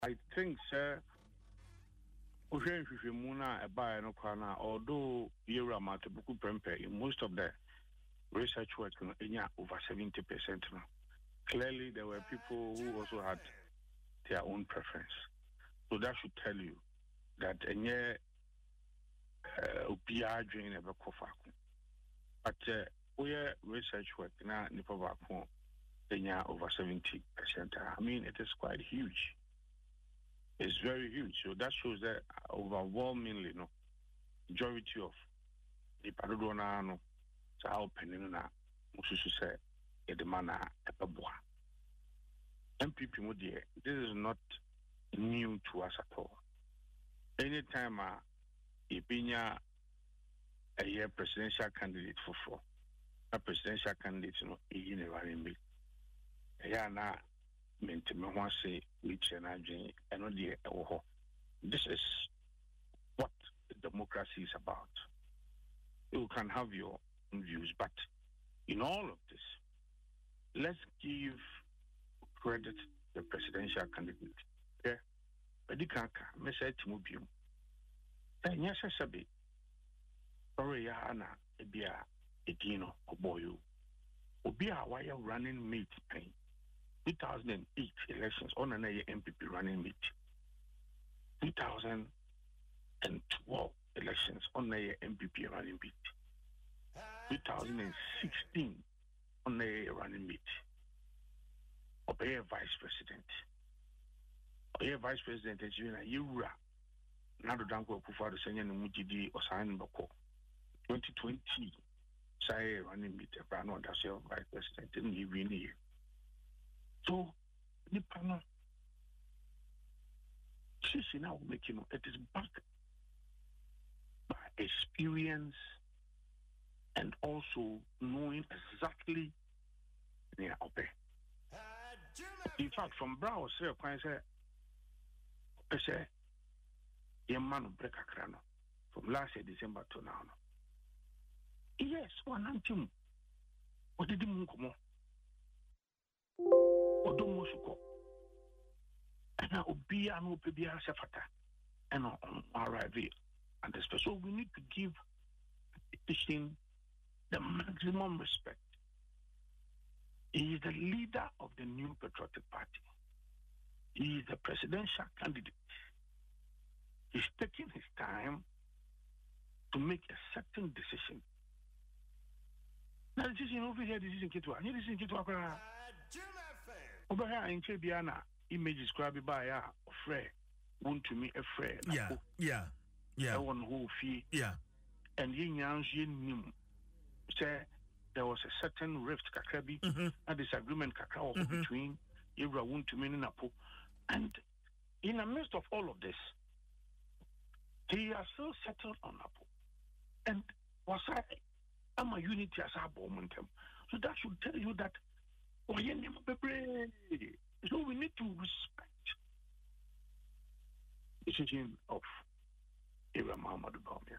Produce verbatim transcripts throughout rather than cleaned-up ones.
I think, sir, Muna, a buyer, no corner, although you're a Matabuku Prempe, most of the research work in over seventy percent. Clearly, there were people who also had their own preference. So that should tell you that a year, Obia drain ever cofaku. But we research work now, Nipovaku, over seventy percent. I mean, it is quite huge. It's very huge. So that shows that overwhelmingly, no, majority of the Padona, no, so how Penina, Musu say, a demand a boa. M P P, this is not new to us at all. Anytime a Ibinya a year presidential candidate for four, a presidential candidate, you know, in a running bit. Yeah, now. Say which energy and this is what democracy is about. You can have your own views, but in all of this, let's give credit to the presidential candidate. Yeah, but the canker message to move you. And yes, I said, sorry, Anna, a beer, a dino, or boy, or be a wire running mate pain. two thousand eight elections on an M P P running mate. two thousand twelve elections on a M P P running mate. two thousand sixteen on a running mate. Obey a vice president. Obey a vice president as you know, Nado Danko Kufado Senya Mujidi or San Boko. twenty twenty, say running mate, a brand one that's your vice president, didn't he really? So, Nipano, she's now making it is back by experience and also knowing exactly near Ope. In fact, from Brown, say, I say, I say, young man break a crano from last year, December to now. Yes, one antim. What did you come on? Odomosuko. And now be an opebia sefata. And on arrive at the special, we need to give petition the maximum respect. He is the leader of the New Patriotic Party. He is the presidential candidate. He's taking his time to make a certain decision. Now, this is over here, this is in Kitwa. This is in Kitwa. Over here in Kebiana, image described by a friend, want to me a friend. Yeah, yeah, yeah. One who fee. Yeah. And yin yang yin say there was a certain rift kakabi, mm-hmm. a disagreement kakao mm-hmm. between Ibra want to me Napo. And in the midst of all of this, they are still settled on Napo. And was I am a unity as a momentum. So that should tell you that. So we need to respect the decision of Abraham Muhammad Bawumia.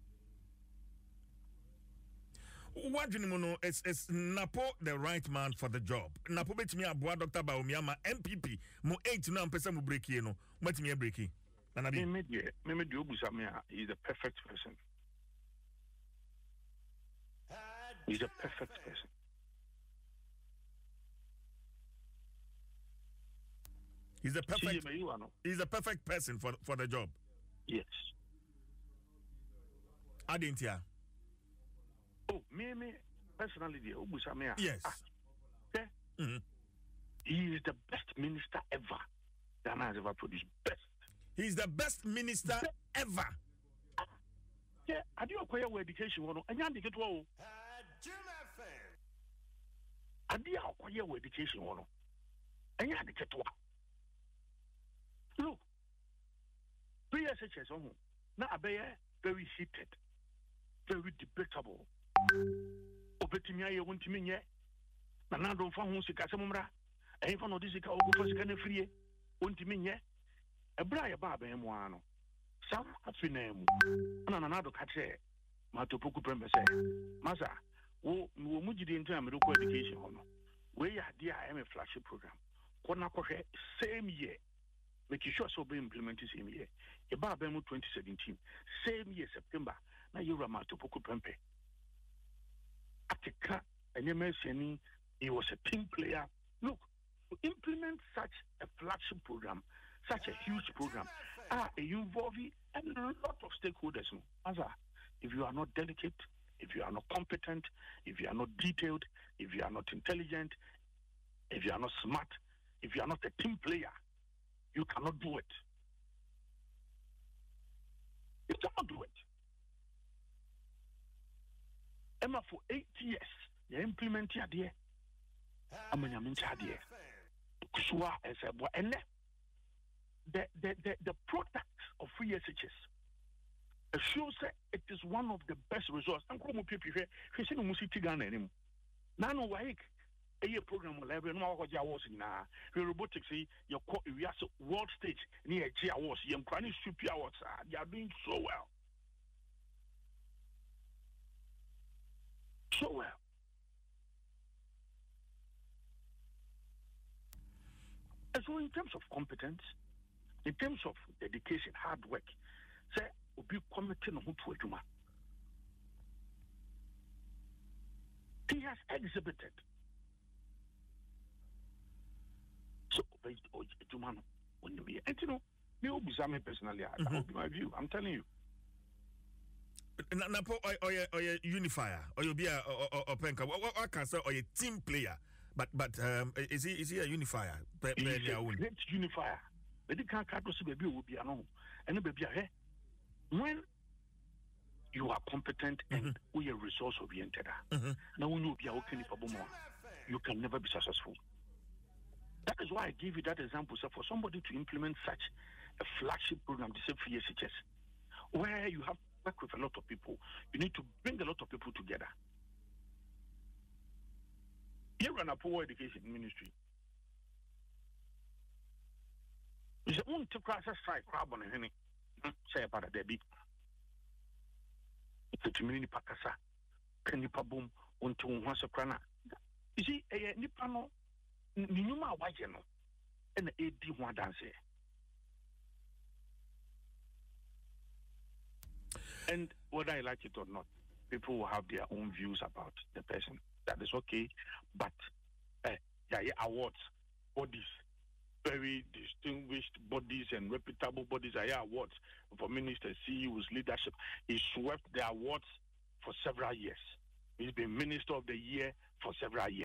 What do you know? Is is Napo the right man for the job? Napo bet me abua Doctor Bawumia ma M P P mo eight now person mo break here no. What me break here? Nanabi. Me me me me do Busamia is the perfect person. He's a perfect person. He's a perfect. He's a perfect person for for the job. Yes. I didn't hear. Oh, me me personally, the Obusamia. Yes. Ah, okay. Mm-hmm. He is the best minister ever Ghana has ever produced. Best. He's the best minister best. ever. Yeah, I do acquire education one. And you get one. I do acquire education one. And you get one. Look, P S H S on now are very heated, very debatable. Obetimia, you want to mean yet? Now, don't find who sick as a mumra. I ain't found this car over for second free. Want to mean yet? A briar barber and one. Some happy name. And another catch it. Matopoku Prembe say, Masa, wo Mujidi into a medical education. Where you had the I am a flashy program. Kona Kohe, same year. making sure so be implemented same year. About twenty seventeen, same year September. Now you ram to Poku Pempe. Atika and you mentioning he was a team player. Look, to implement such a flagship program, such a huge program, are involving a lot of stakeholders. As if you are not delicate, if you are not competent, if you are not detailed, if you are not intelligent, if you are not smart, if you are not a team player, you cannot do it. You cannot do it. Emma, for eight years, you implement your idea. I'm in your idea. Kusua as a boy, and the the the the product of free S H S shows that it is one of the best resources. I'm going to people here. She said, "We must Ghana anymore." Now, no way. A program will have no what you was in now. Robotics, your we are world stage near G awards. You're crying super awards. They are doing so well, so well. And so, in terms of competence, in terms of dedication, hard work, say, will be committed on to a juma. He has exhibited. So, based on juma, when you be, and you know, me will be some personally. That will be my view. I'm telling you. Napo or a unifier, or you'll be a or penka. What can say or a team player? But but um, is he is he a unifier? He's a great unifier. But the can't catch baby will be alone. And the baby when you are competent and mm-hmm. we are resource oriented. Mm-hmm. Now when you be okay for more, you can never be successful. That is why I give you that example. So for somebody to implement such a flagship program, the same for S H S, where you have to work with a lot of people, you need to bring a lot of people together. You run a poor education ministry. Is it one to cross a strike crab on any say about a debit? It's a community pakasa. Can you paboom unto once a crana? You see, a nipano Numa Wajano and a D one dance. And whether I like it or not, people will have their own views about the person. That is okay, but uh, yeah, yeah, awards, bodies, very distinguished bodies and reputable bodies are yeah, awards for ministers, C E Os, leadership. He swept the awards for several years. He's been Minister of the Year for several years.